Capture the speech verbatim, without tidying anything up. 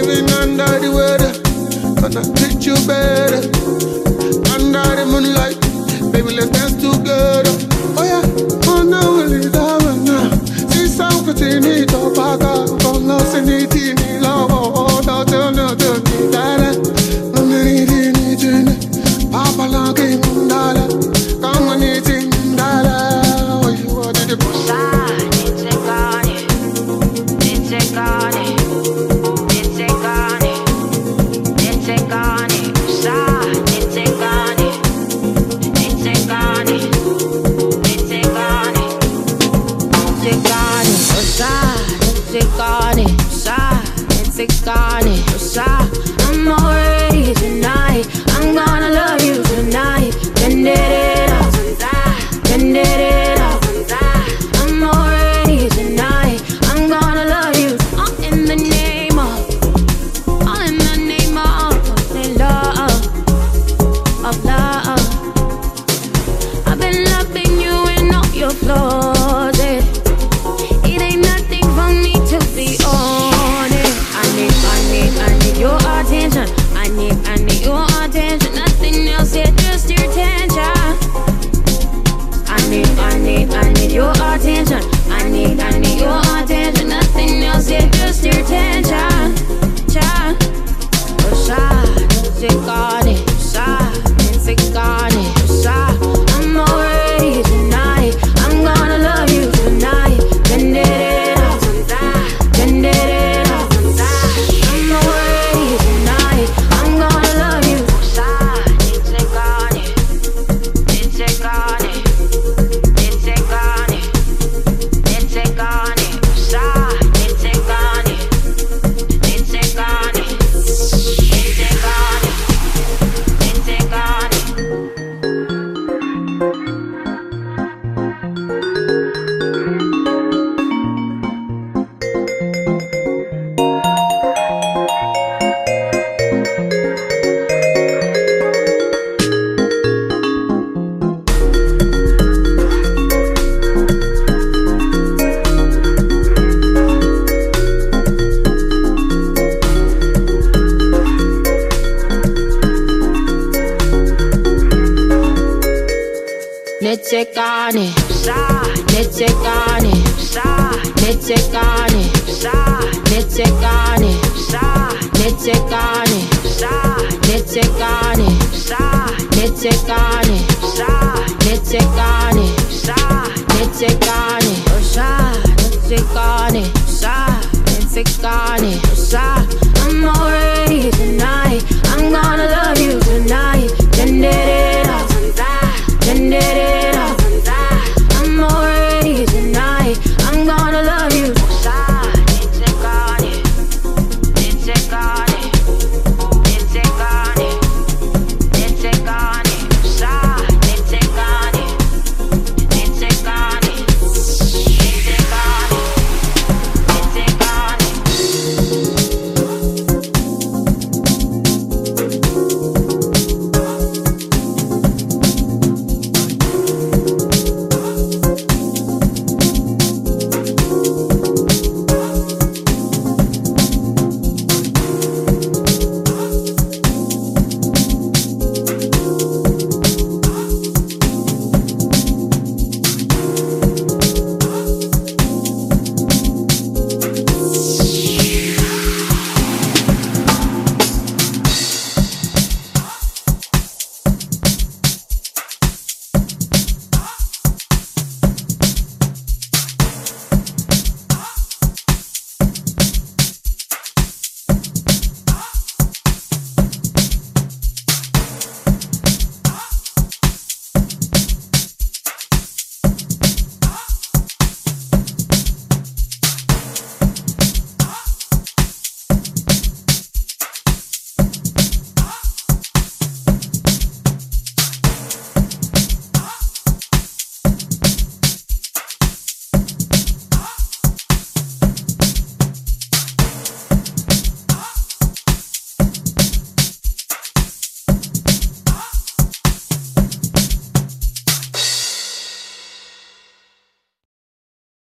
living under the weather, gonna treat you better. Under the moonlight, baby, let's dance together. Oh yeah, oh no, it's our now. See some continue to pack up, come no sanity, ni love, oh no, no, no, no, dada. No need ni Papa like mundala, come on, it's mundala. Oh, you want to push? It's a gone, it's a gone, it's a gone, it's a gone, it's a gone, it's a gone, it's a gone, it's a gone, it's a gone, it's a gone, it's a I'm already tonight. I'm gonna love you tonight. Bend it up, bend it up. I'm already tonight. I'm gonna love you. All in the name of, all in the name of, of love, of love. I've been loving you and all your flaws. Yeah. It ain't nothing for me to be on it. I need, I need, I need your attention. I need, I need your attention. Nothing else, yeah, just your attention. I need, I need, I need your attention. I need, I need your attention. Nothing else, yeah, just your attention. Cha, oh, shy, it's a garden, shy, it's a garden, shy. I'm already tonight. I'm gonna love you tonight. Bend it up, bend it up. I'm already tonight. I'm gonna love you. It's a garden, it's a garden, it's a garden, it's a garden, it's a garden, it's a garden, it's a garden, it's a garden. Netekane, netekane, netekane, netekane, netekane, netekane, netekane, netekane, netekane, osha, netekane, osha, netekane, osha.